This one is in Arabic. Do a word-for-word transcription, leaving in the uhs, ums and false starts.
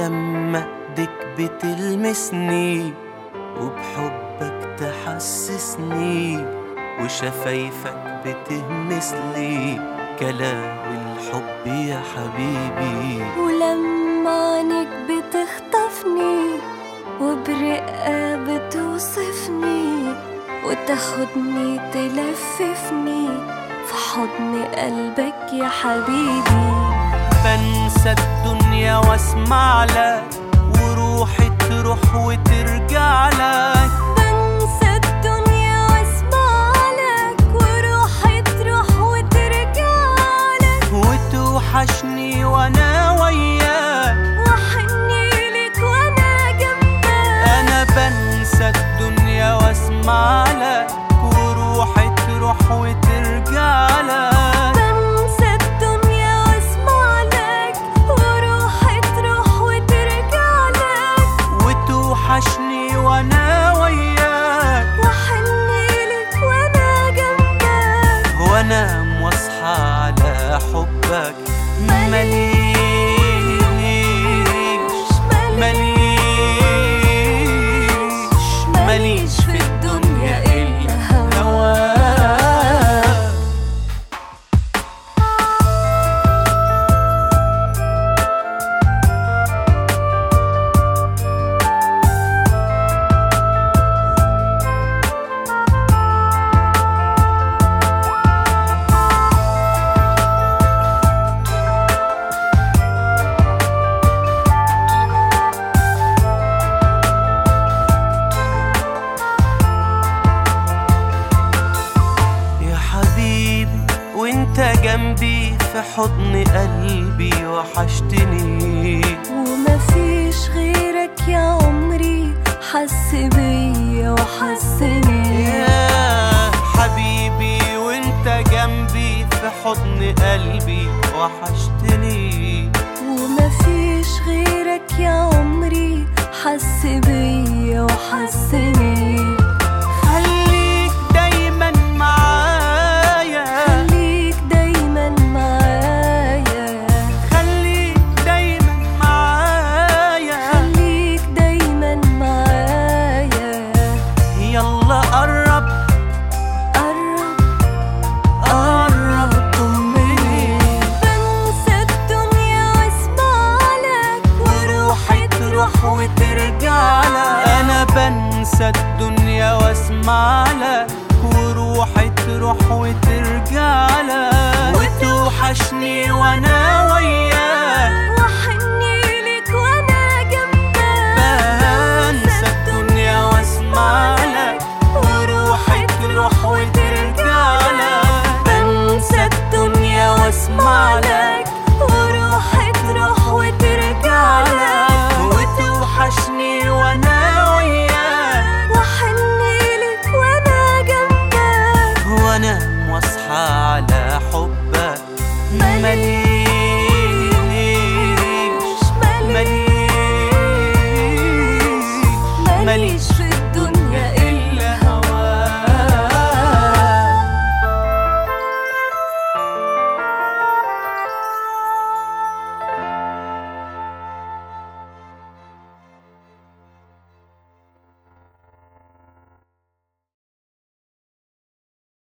ولما ايدك بتلمسني وبحبك تحسسني وشفايفك بتهمسلي كلام الحب يا حبيبي. ولما عينك بتخطفني وبرقة بتوصفني وتاخدني تلففني في حضن قلبك يا حبيبي. بنسى الدنيا واسمع لك وروحي تروح وترجع لك. بنسى الدنيا واسمع لك وروحي تروح وترجع لك. وتوحشني وانا وياك وحني لك وانا جنبك. انا بنسى الدنيا واسمع لك وروحي تروح وترجع لك. بنسى الدنيا واسمع لك وروحي تروح وترجع لك. وتوحشني وانا وياك وحني لك وانا جنبك. وانام واصحى على حبك مليش مليش مليش في الدنيا إلا هواك. وانت جنبي في حضن قلبي وحشتني. ومفيش غيرك يا عمري حس بيا وحسني. يا حبيبي وانت جنبي في حضن قلبي وحشتني. ومفيش غيرك يا عمري حس بيا وحسني.